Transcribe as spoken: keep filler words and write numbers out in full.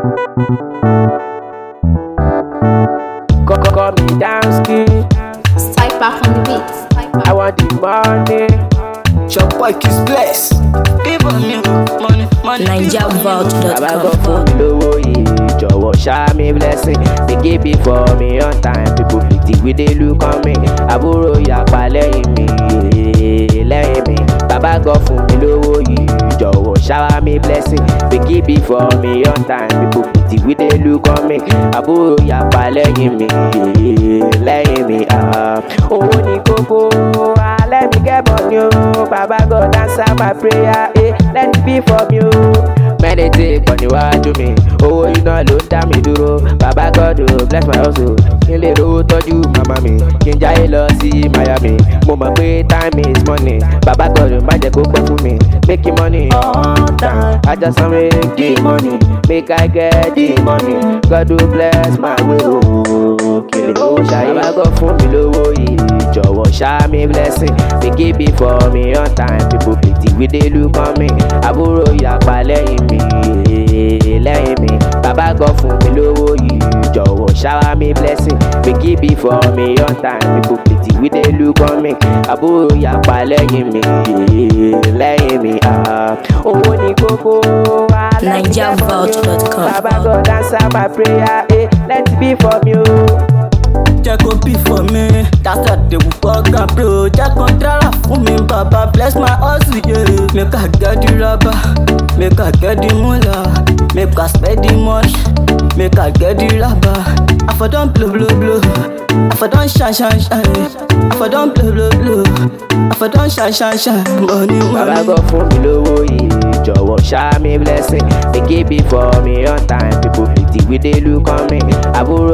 Call me Dowski. Strike back on the beat. I want the money. Chop like is blessed. People me money, money. Niger Vault dot Baba go com. fún mi lówó yìí, jọ̀wọ́ ṣá mi blessing. They give it for me on time, people pity we dey look on me. Àbúrò ìyàpá lẹ́yìn mi, lẹ́yìn mi. Baba go fún mi lówó yìí, jọ̀wọ́ ṣá mi blessing. They give it for me on time, people pity we dey look on me. Àbúrò ìyàpá lẹ́yìn mi, lẹ́yìn mi. Owó ni kókó, let me get money, oh. Baba God answer my prayer, eh. Let it be from you. Meditate on the word to me. Oh, you know, look down me duro. Baba God, oh, bless my hustle. Kin le ro tọ́jú mama mi. Kin jáyé lọ sí Miami. Mo mọ̀ pé time is money. Baba God, má jẹ́ kó pẹ́ fún mi. Making money all time. I just want make the money. Make I get the money. God will bless my way. Oh, kí lè ó ṣàyè. Baba God fún mi lówó yìí. Jọ̀wọ́ ṣá mi blessing. They give it for me on time. People pity we dey look on me. Àbúrò ìyàpá lẹ́yìn mi, lẹ́yìn mi. Baba God fún mi lówó yìí. Jọ̀wọ́ ṣá mi blessing. They give it for me on time. People pity we dey look on me. Àbúrò ìyàpá lẹ́yìn mi, lẹ́yìn mi. Owó ni kókó. Niger Vault dot com. Baba God answer my prayer, eh. Let it be from you. Jẹ́ kó bí for me. That's what they will work and bro. Jẹ́ kó dára fún mi, baba bless my hustle, yeah. Make I get the rubber, make I get the moolah, make I spend the money, make I get the rubber. I for don blow blow blow, I for don shine shine shine, I for don blow blow blow, I for don shine shine shine. Money Baba money. God fún mi lówó yìí, jọ̀wọ́ ṣá mi blessing. They give it for me on time, people pity we dey look on me. Àbúrò